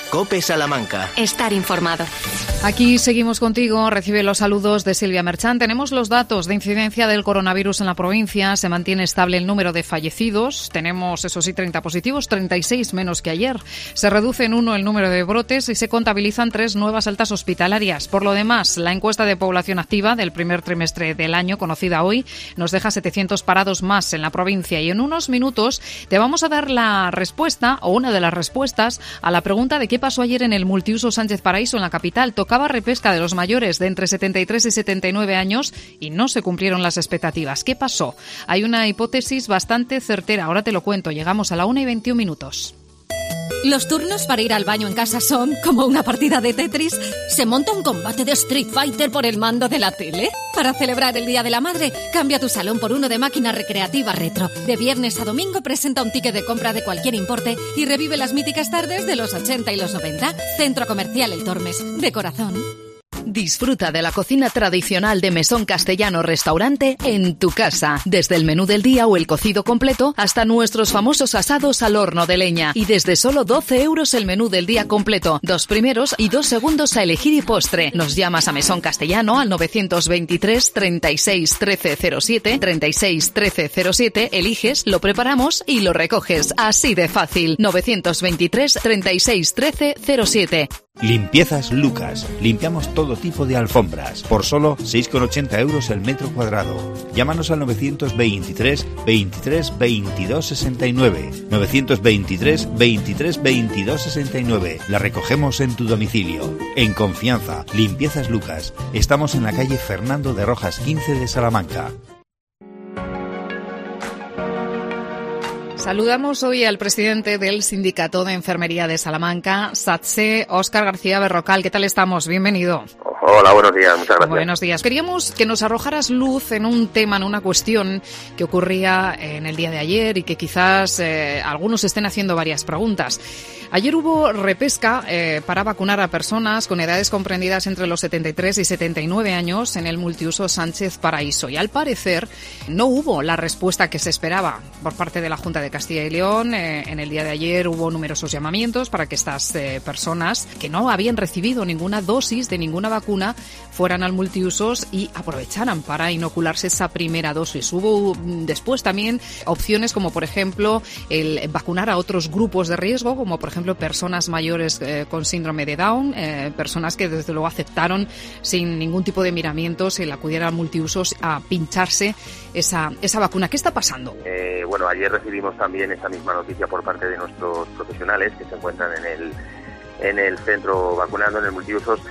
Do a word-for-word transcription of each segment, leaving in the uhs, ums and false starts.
COPE Salamanca. Estar informado. Aquí seguimos contigo. Recibe los saludos de Silvia Merchán. Tenemos los datos de incidencia del coronavirus en la provincia. Se mantiene estable el número de fallecidos. Tenemos, eso sí, treinta positivos, treinta y seis menos que ayer. Se reduce en uno el número de brotes y se contabilizan tres nuevas altas hospitalarias. Por lo demás, la encuesta de población activa del primer trimestre del año, conocida hoy, nos deja setecientos parados más en la provincia. Y en unos minutos te vamos a dar la respuesta, o una de las respuestas, a la pregunta de qué pasó ayer en el multiuso Sánchez Paraíso, en la capital. Tocaba repesca de los mayores de entre setenta y tres y setenta y nueve años y no se cumplieron las expectativas. ¿Qué pasó? Hay una hipótesis bastante certera. Ahora te lo cuento. Llegamos a la una y veintiún minutos. Los turnos para ir al baño en casa son como una partida de Tetris. ¿Se monta un combate de Street Fighter por el mando de la tele? Para celebrar el Día de la Madre, cambia tu salón por uno de máquina recreativa retro. De viernes a domingo presenta un ticket de compra de cualquier importe y revive las míticas tardes de los ochenta y los noventa. Centro Comercial El Tormes, de corazón. Disfruta de la cocina tradicional de Mesón Castellano Restaurante en tu casa. Desde el menú del día o el cocido completo hasta nuestros famosos asados al horno de leña. Y desde solo doce euros el menú del día completo. Dos primeros y dos segundos a elegir y postre. Nos llamas a Mesón Castellano al novecientos veintitrés, treinta y seis, trece cero siete, treinta y seis, trece cero siete. Eliges, lo preparamos y lo recoges. Así de fácil. novecientos veintitrés, treinta y seis, trece cero siete. Limpiezas Lucas. Limpiamos todo tipo de alfombras por solo seis con ochenta euros el metro cuadrado. Llámanos al novecientos veintitrés, veintitrés, veintidós sesenta y nueve. novecientos veintitrés, veintitrés, veintidós sesenta y nueve. La recogemos en tu domicilio. En confianza. Limpiezas Lucas. Estamos en la calle Fernando de Rojas quince de Salamanca. Saludamos hoy al presidente del Sindicato de Enfermería de Salamanca, SATSE, Óscar García Berrocal. ¿Qué tal estamos? Bienvenido. Hola, buenos días, muchas gracias. Buenos días. Queríamos que nos arrojaras luz en un tema, en una cuestión que ocurría en el día de ayer y que quizás eh, algunos estén haciendo varias preguntas. Ayer hubo repesca eh, para vacunar a personas con edades comprendidas entre los setenta y tres y setenta y nueve años en el multiuso Sánchez Paraíso. Y al parecer no hubo la respuesta que se esperaba por parte de la Junta de Castilla y León. Eh, en el día de ayer hubo numerosos llamamientos para que estas eh, personas que no habían recibido ninguna dosis de ninguna vacuna fueran al multiusos y aprovecharan para inocularse esa primera dosis. Hubo después también opciones como, por ejemplo, el vacunar a otros grupos de riesgo, como por ejemplo personas mayores eh, con síndrome de Down, eh, personas que desde luego aceptaron sin ningún tipo de miramientos el acudir al multiusos a pincharse esa, esa vacuna. ¿Qué está pasando? Eh, bueno, ayer recibimos también esa misma noticia por parte de nuestros profesionales que se encuentran en el, en el centro vacunando, en el multiusos.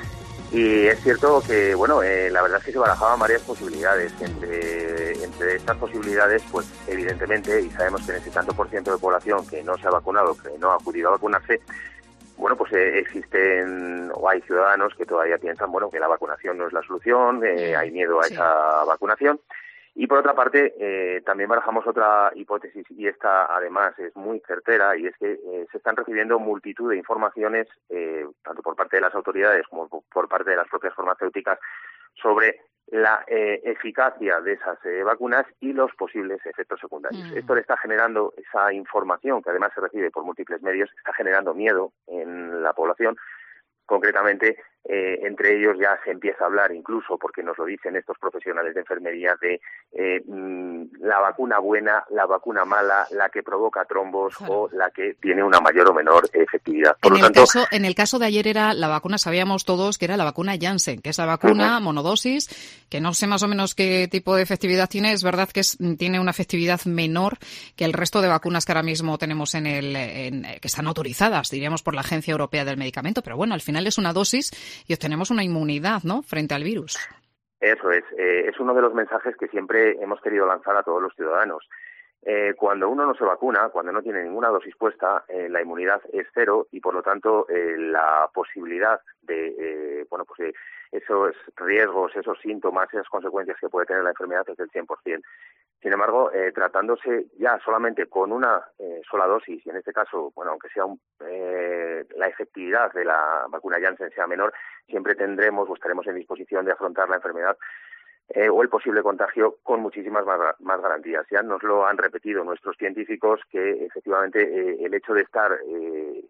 Y es cierto que, bueno, eh, la verdad es que se barajaban varias posibilidades. Entre, entre estas posibilidades, pues evidentemente, y sabemos que en ese tanto por ciento de población que no se ha vacunado, que no ha acudido a vacunarse, bueno, pues eh, existen o hay ciudadanos que todavía piensan, bueno, que la vacunación no es la solución, eh, hay miedo a sí. esa vacunación. Y por otra parte, eh, también barajamos otra hipótesis, y esta además es muy certera, y es que eh, se están recibiendo multitud de informaciones, eh, tanto por parte de las autoridades como por parte de las propias farmacéuticas, sobre la eh, eficacia de esas eh, vacunas y los posibles efectos secundarios. Mm. Esto le está generando, esa información que además se recibe por múltiples medios, está generando miedo en la población. Concretamente, eh, entre ellos ya se empieza a hablar, incluso porque nos lo dicen estos profesionales de enfermería, de eh, mmm, la vacuna buena, la vacuna mala, la que provoca trombos claro. o la que tiene una mayor o menor efectividad. Por en, lo el tanto, caso, en el caso de ayer era la vacuna, sabíamos todos que era la vacuna Janssen, que es la vacuna uh-huh. monodosis, que no sé más o menos qué tipo de efectividad tiene. Es verdad que es, tiene una efectividad menor que el resto de vacunas que ahora mismo tenemos en el, en, que están autorizadas, diríamos, por la Agencia Europea del Medicamento, pero bueno, al final es una dosis y obtenemos una inmunidad, ¿no?, frente al virus. Eso es. Eh, es uno de los mensajes que siempre hemos querido lanzar a todos los ciudadanos. Eh, cuando uno no se vacuna, cuando no tiene ninguna dosis puesta, eh, la inmunidad es cero y, por lo tanto, eh, la posibilidad de, eh, bueno, pues de esos riesgos, esos síntomas, esas consecuencias que puede tener la enfermedad es del cien por ciento. Sin embargo, eh, tratándose ya solamente con una eh, sola dosis, y en este caso, bueno, aunque sea un, eh, la efectividad de la vacuna Janssen sea menor, siempre tendremos o estaremos en disposición de afrontar la enfermedad Eh, o el posible contagio con muchísimas más, más garantías. Ya nos lo han repetido nuestros científicos que efectivamente eh, el hecho de estar eh, inmunizados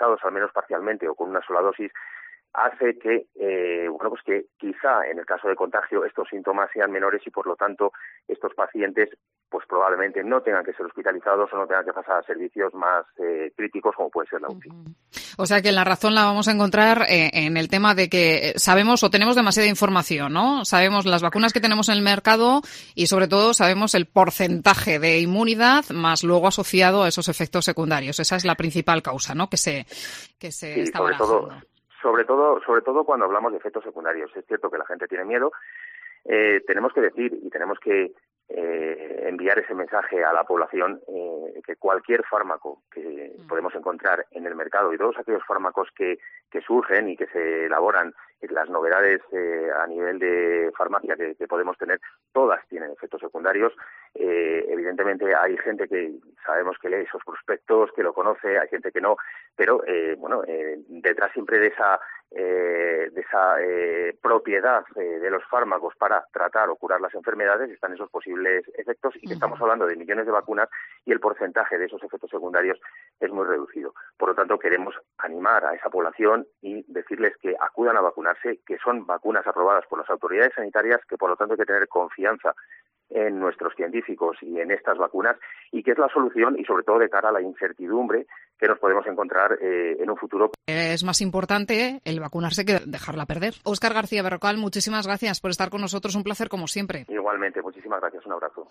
inmunizados al menos parcialmente o con una sola dosis, hace que, eh, bueno, pues que quizá en el caso de contagio estos síntomas sean menores y por lo tanto estos pacientes pues probablemente no tengan que ser hospitalizados o no tengan que pasar a servicios más eh, críticos como puede ser la U C I. O sea que la razón la vamos a encontrar eh, en el tema de que sabemos o tenemos demasiada información, ¿no? Sabemos las vacunas que tenemos en el mercado y sobre todo sabemos el porcentaje de inmunidad más luego asociado a esos efectos secundarios. Esa es la principal causa, ¿no? Que se, que se sí, está sobre barajando. todo, sobre todo, sobre todo cuando hablamos de efectos secundarios. Es cierto que la gente tiene miedo. Eh, tenemos que decir y tenemos que eh, enviar ese mensaje a la población eh, que cualquier fármaco que mm. podemos encontrar en el mercado y todos aquellos fármacos que, que surgen y que se elaboran, las novedades eh, a nivel de farmacia que, que podemos tener, todas tienen efectos secundarios. Eh, evidentemente hay gente que sabemos que lee esos prospectos, que lo conoce, hay gente que no, pero eh, bueno, eh, detrás siempre de esa eh, de esa eh, propiedad eh, de los fármacos para tratar o curar las enfermedades están esos posibles efectos y que uh-huh. estamos hablando de millones de vacunas y el porcentaje de esos efectos secundarios es muy reducido. Por lo tanto, queremos animar a esa población y decirles que acudan a vacunarse, que son vacunas aprobadas por las autoridades sanitarias, que por lo tanto hay que tener confianza en nuestros científicos y en estas vacunas y que es la solución y sobre todo de cara a la incertidumbre que nos podemos encontrar eh, en un futuro. Es más importante el vacunarse que dejarla perder. Óscar García Berrocal, muchísimas gracias por estar con nosotros, un placer como siempre. Igualmente, muchísimas gracias, un abrazo.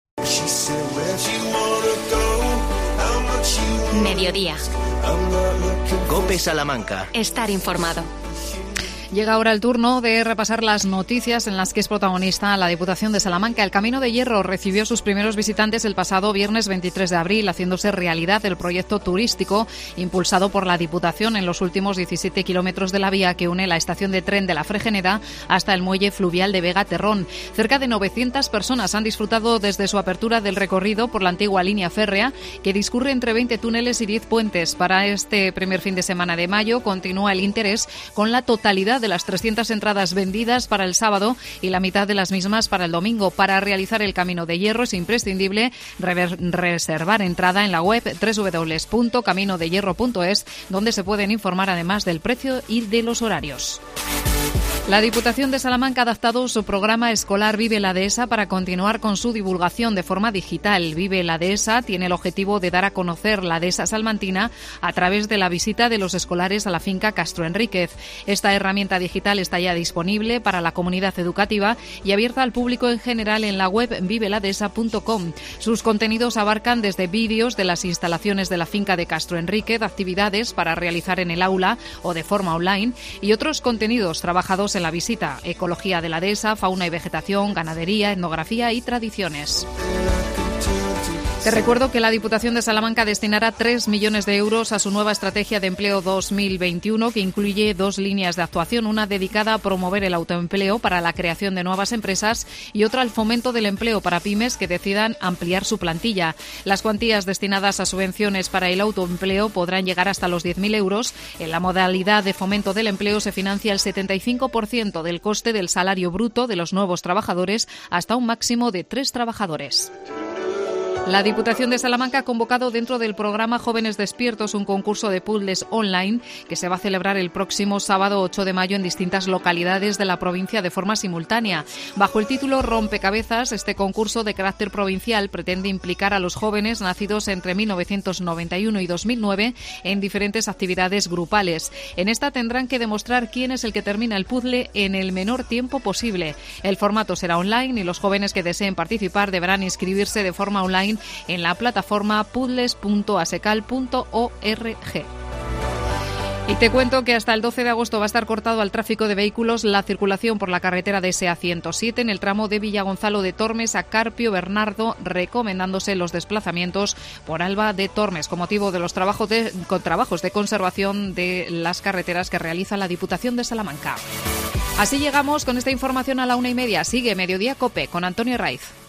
Mediodía. COPE Salamanca. Estar informado. Llega ahora el turno de repasar las noticias en las que es protagonista la Diputación de Salamanca. El Camino de Hierro recibió sus primeros visitantes el pasado viernes veintitrés de abril, haciéndose realidad el proyecto turístico impulsado por la Diputación en los últimos diecisiete kilómetros de la vía que une la estación de tren de la Fregeneda hasta el muelle fluvial de Vega-Terrón. Cerca de novecientas personas han disfrutado desde su apertura del recorrido por la antigua línea férrea que discurre entre veinte túneles y diez puentes. Para este primer fin de semana de mayo continúa el interés con la totalidad de las trescientas entradas vendidas para el sábado y la mitad de las mismas para el domingo. Para realizar el Camino de Hierro es imprescindible rever- reservar entrada en la web doble u doble u doble u punto camino de hierro punto es, donde se pueden informar además del precio y de los horarios. La Diputación de Salamanca ha adaptado su programa escolar Vive la Dehesa para continuar con su divulgación de forma digital. Vive la Dehesa tiene el objetivo de dar a conocer la Dehesa salmantina a través de la visita de los escolares a la finca Castro Enríquez. Esta herramienta digital está ya disponible para la comunidad educativa y abierta al público en general en la web vive la dehesa punto com. Sus contenidos abarcan desde vídeos de las instalaciones de la finca de Castro Enríquez, actividades para realizar en el aula o de forma online y otros contenidos trabajados en la visita: ecología de la dehesa, fauna y vegetación, ganadería, etnografía y tradiciones. Te recuerdo que la Diputación de Salamanca destinará tres millones de euros a su nueva estrategia de empleo dos mil veintiuno, que incluye dos líneas de actuación, una dedicada a promover el autoempleo para la creación de nuevas empresas y otra al fomento del empleo para pymes que decidan ampliar su plantilla. Las cuantías destinadas a subvenciones para el autoempleo podrán llegar hasta los diez mil euros. En la modalidad de fomento del empleo se financia el setenta y cinco por ciento del coste del salario bruto de los nuevos trabajadores hasta un máximo de tres trabajadores. La Diputación de Salamanca ha convocado dentro del programa Jóvenes Despiertos un concurso de puzzles online que se va a celebrar el próximo sábado ocho de mayo en distintas localidades de la provincia de forma simultánea. Bajo el título Rompecabezas, este concurso de carácter provincial pretende implicar a los jóvenes nacidos entre mil novecientos noventa y uno y dos mil nueve en diferentes actividades grupales. En esta tendrán que demostrar quién es el que termina el puzzle en el menor tiempo posible. El formato será online y los jóvenes que deseen participar deberán inscribirse de forma online en la plataforma puzzles punto asecal punto org. Y te cuento que hasta el doce de agosto va a estar cortado al tráfico de vehículos la circulación por la carretera de S A ciento siete en el tramo de Villagonzalo de Tormes a Carpio Bernardo, recomendándose los desplazamientos por Alba de Tormes con motivo de los trabajos de, con trabajos de conservación de las carreteras que realiza la Diputación de Salamanca. Así llegamos con esta información a la una y media. Sigue Mediodía COPE con Antonio Raiz.